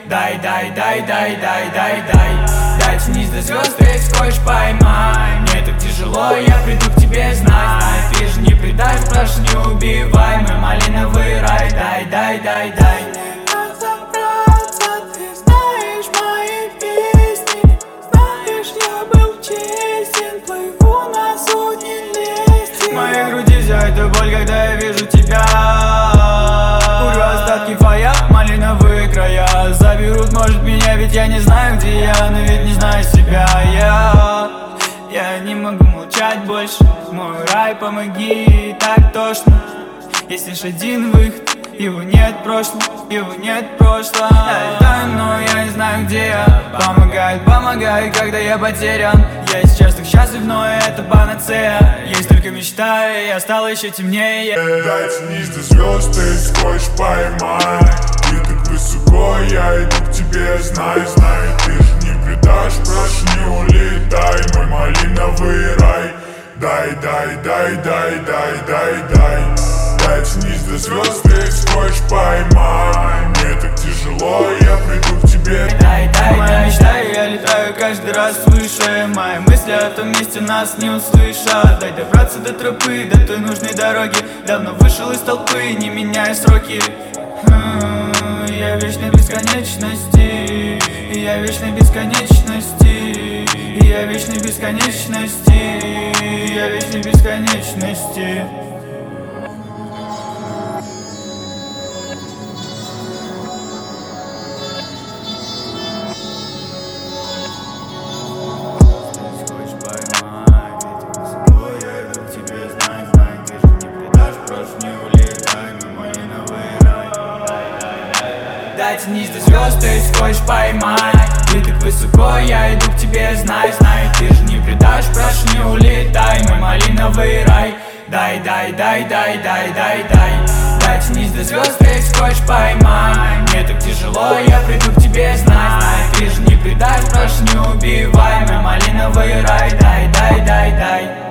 Дай, дай, дай, дай, дай, дай, дай. Дотянись до звезд, ты хочешь поймай. Мне так тяжело, я приду к тебе, знай. Ты же не предашь, прошу, не убивай. Мой малиновый рай, дай, дай, дай, дай. В моей груди зияет боль, когда я вижу тебя. Курю остатки фая, малиновые края. Заберут, может, меня, ведь я не знаю, где я. Но ведь не знаю себя я не могу молчать больше. Мой рай, помоги, так тошно. Есть лишь один выход, его нет в прошлом, его нет в прошлом. Я летаю, но я не знаю, где я. Помогает, помогает, когда я потерян. Я сейчас так счастлив, но это панацея. Есть только мечта, и я стал еще темнее. Дотянись до звезд, ты хочешь поймай. Ты так высоко, я иду к тебе, знай, знай. Ты же не предашь, прошу, не улетай. Мой малиновый рай. Дай, дай, дай, дай, дай, дай, дай. Дотянись до звезд, ты хочешь поймай. Мне так тяжело, я приду к тебе. Дай, дай, дай, мечтаю, я летаю каждый раз выше. Мои мысли о том месте нас не услышат. Дай добраться до тропы, до той нужной дороги. Давно вышел из толпы, не меняя сроки. Я в вечной бесконечности. Я в вечной бесконечности. Я в вечной бесконечности. Я в вечной бесконечности. Дотянись до звезд, ты хочешь поймай. Ты так высоко, я иду к тебе, знай, знай. Ты же не предашь, прошу, не улетай. Мой малиновый рай. Дай, дай, дай, дай, дай, дай, дай. Дотянись до звезд, ты хочешь поймай. Мне так тяжело, я приду к тебе, знай, знай. Ты же не предашь, прошу, не убивай. Мой малиновый рай. Дай, дай, дай, дай.